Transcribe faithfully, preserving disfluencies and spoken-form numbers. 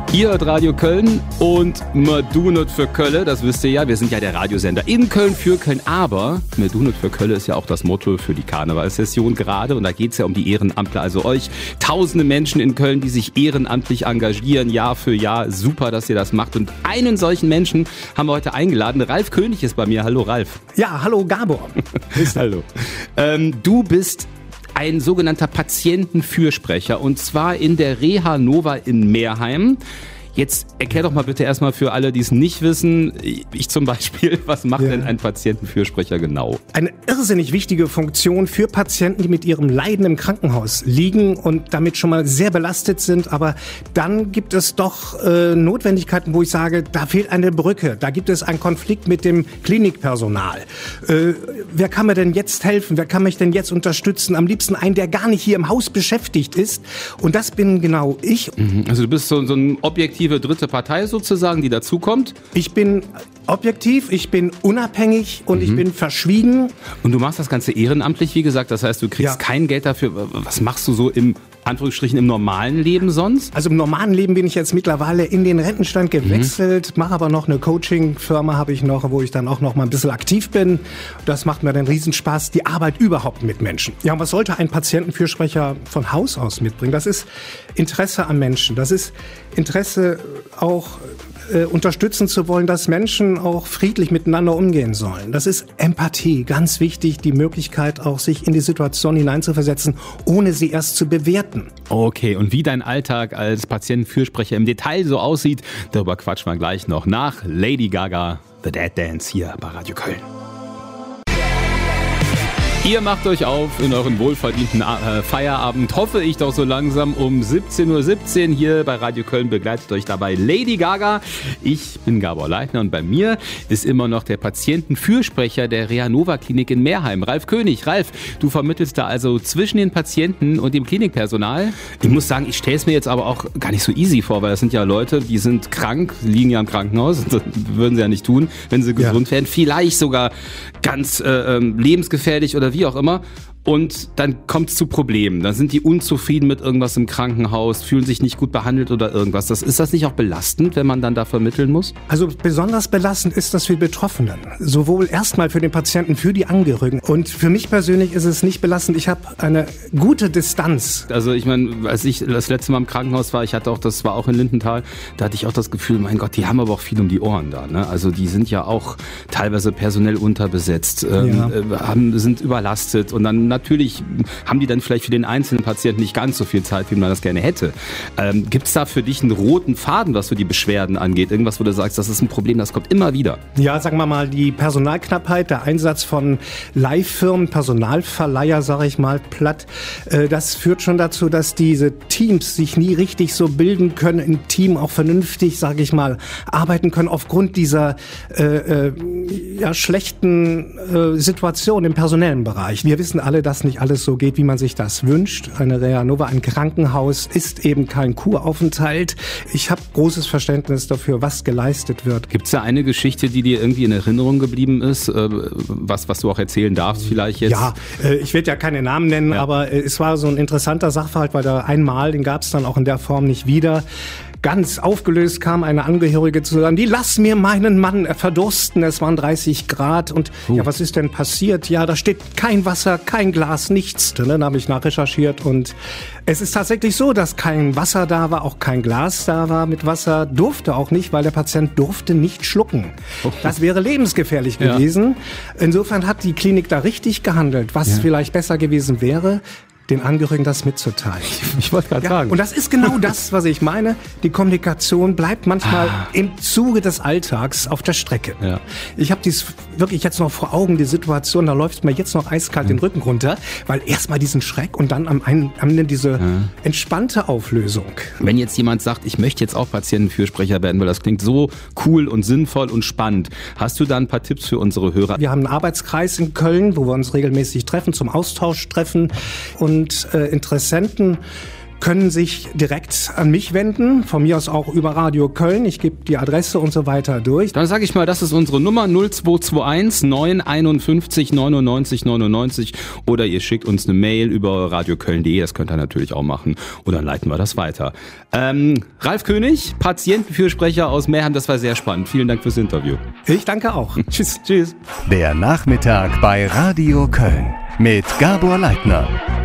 Ihr hört Radio Köln und mir du nicht für Köln, das wisst ihr ja, wir sind ja der Radiosender in Köln für Köln, aber mir du nicht für Köln ist ja auch das Motto für die Karnevalssession gerade und da geht es ja um die Ehrenamtler, also euch, tausende Menschen in Köln, die sich ehrenamtlich engagieren, Jahr für Jahr, super, dass ihr das macht und einen solchen Menschen haben wir heute eingeladen, Ralf König ist bei mir, hallo Ralf. Ja, hallo Gabor. Hallo. Ähm, du bist ein sogenannter Patientenfürsprecher und zwar in der Reha Nova in Meerheim. Jetzt erklär doch mal bitte erstmal für alle, die es nicht wissen, ich zum Beispiel, was macht ja. denn ein Patientenfürsprecher genau? Eine irrsinnig wichtige Funktion für Patienten, die mit ihrem Leiden im Krankenhaus liegen und damit schon mal sehr belastet sind. Aber dann gibt es doch äh, Notwendigkeiten, wo ich sage, da fehlt eine Brücke. Da gibt es einen Konflikt mit dem Klinikpersonal. Äh, wer kann mir denn jetzt helfen? Wer kann mich denn jetzt unterstützen? Am liebsten einen, der gar nicht hier im Haus beschäftigt ist. Und das bin genau ich. Also du bist so, so ein objektiver dritte Partei sozusagen, die dazukommt? Ich bin objektiv, ich bin unabhängig und mhm. ich bin verschwiegen. Und du machst das Ganze ehrenamtlich, wie gesagt, das heißt, du kriegst ja. kein Geld dafür. Was machst du so im Anführungsstrichen im normalen Leben sonst? Also im normalen Leben bin ich jetzt mittlerweile in den Rentenstand gewechselt, mhm. mache aber noch eine Coaching-Firma, habe ich noch, wo ich dann auch noch mal ein bisschen aktiv bin. Das macht mir dann Riesenspaß, die Arbeit überhaupt mit Menschen. Ja, und was sollte ein Patientenfürsprecher von Haus aus mitbringen? Das ist Interesse am Menschen, das ist Interesse auch äh, unterstützen zu wollen, dass Menschen auch friedlich miteinander umgehen sollen. Das ist Empathie, ganz wichtig, die Möglichkeit auch sich in die Situation hineinzuversetzen, ohne sie erst zu bewerten. Okay, und wie dein Alltag als Patientenfürsprecher im Detail so aussieht, darüber quatschen wir gleich noch nach Lady Gaga, The Dead Dance hier bei Radio Köln. Ihr macht euch auf in euren wohlverdienten äh, Feierabend, hoffe ich doch so langsam um siebzehn Uhr siebzehn hier bei Radio Köln begleitet euch dabei Lady Gaga. Ich bin Gabor Leitner und bei mir ist immer noch der Patientenfürsprecher der Reha Nova Klinik in Meerheim, Ralf König. Ralf, du vermittelst da also zwischen den Patienten und dem Klinikpersonal. Ich muss sagen, ich stelle es mir jetzt aber auch gar nicht so easy vor, weil das sind ja Leute, die sind krank, liegen ja im Krankenhaus, das würden sie ja nicht tun, wenn sie gesund ja. werden. Vielleicht sogar ganz äh, lebensgefährlich oder wie auch immer. Und dann kommt es zu Problemen. Dann sind die unzufrieden mit irgendwas im Krankenhaus, fühlen sich nicht gut behandelt oder irgendwas. Das, ist das nicht auch belastend, wenn man dann da vermitteln muss? Also besonders belastend ist das für die Betroffenen. Sowohl erstmal für den Patienten, für die Angehörigen. Und für mich persönlich ist es nicht belastend. Ich habe eine gute Distanz. Also ich meine, als ich das letzte Mal im Krankenhaus war, ich hatte auch, das war auch in Lindenthal, da hatte ich auch das Gefühl, mein Gott, die haben aber auch viel um die Ohren da. Ne? Also die sind ja auch teilweise personell unterbesetzt, ähm, ja. haben, sind überlastet und dann natürlich haben die dann vielleicht für den einzelnen Patienten nicht ganz so viel Zeit, wie man das gerne hätte. Ähm, gibt es da für dich einen roten Faden, was so die Beschwerden angeht? Irgendwas, wo du sagst, das ist ein Problem, das kommt immer wieder? Ja, sagen wir mal, die Personalknappheit, der Einsatz von Leihfirmen, Personalverleiher, sage ich mal platt, äh, das führt schon dazu, dass diese Teams sich nie richtig so bilden können, im Team auch vernünftig, sage ich mal, arbeiten können, aufgrund dieser äh, äh, ja, schlechten äh, Situation im personellen Bereich. Wir wissen alle, dass nicht alles so geht, wie man sich das wünscht. Eine Reha Nova, ein Krankenhaus, ist eben kein Kuraufenthalt. Ich habe großes Verständnis dafür, was geleistet wird. Gibt es da eine Geschichte, die dir irgendwie in Erinnerung geblieben ist? Was, was du auch erzählen darfst vielleicht jetzt? Ja, ich werde ja keine Namen nennen, ja. aber es war so ein interessanter Sachverhalt, weil da einmal, den gab es dann auch in der Form nicht wieder. Ganz aufgelöst kam eine Angehörige zu sagen, die lass mir meinen Mann verdursten, es waren dreißig Grad und uh. ja, was ist denn passiert? Ja, da steht kein Wasser, kein Glas, nichts. Dann habe ich nachrecherchiert und es ist tatsächlich so, dass kein Wasser da war, auch kein Glas da war mit Wasser, durfte auch nicht, weil der Patient durfte nicht schlucken. Oh. Das wäre lebensgefährlich ja. gewesen. Insofern hat die Klinik da richtig gehandelt. Was ja. vielleicht besser gewesen wäre, den Angehörigen das mitzuteilen. Ich, ich wollte gerade ja, sagen. Und das ist genau das, was ich meine. Die Kommunikation bleibt manchmal ah. im Zuge des Alltags auf der Strecke. Ja. Ich habe dies wirklich jetzt noch vor Augen, die Situation, da läuft mir jetzt noch eiskalt mhm. den Rücken runter, weil erstmal diesen Schreck und dann am Ende diese ja. entspannte Auflösung. Wenn jetzt jemand sagt, ich möchte jetzt auch Patientenfürsprecher werden, weil das klingt so cool und sinnvoll und spannend, hast du da ein paar Tipps für unsere Hörer? Wir haben einen Arbeitskreis in Köln, wo wir uns regelmäßig treffen, zum Austausch treffen und Und äh, Interessenten können sich direkt an mich wenden, von mir aus auch über Radio Köln. Ich gebe die Adresse und so weiter durch. Dann sage ich mal, das ist unsere Nummer null zwei zwei eins neun einundfünfzig neunundneunzig neunundneunzig oder ihr schickt uns eine Mail über radioköln punkt de, das könnt ihr natürlich auch machen und dann leiten wir das weiter. Ähm, Ralf König, Patientenfürsprecher aus Meerheim, das war sehr spannend. Vielen Dank fürs Interview. Ich danke auch. Tschüss. Tschüss. Der Nachmittag bei Radio Köln mit Gabor Leitner.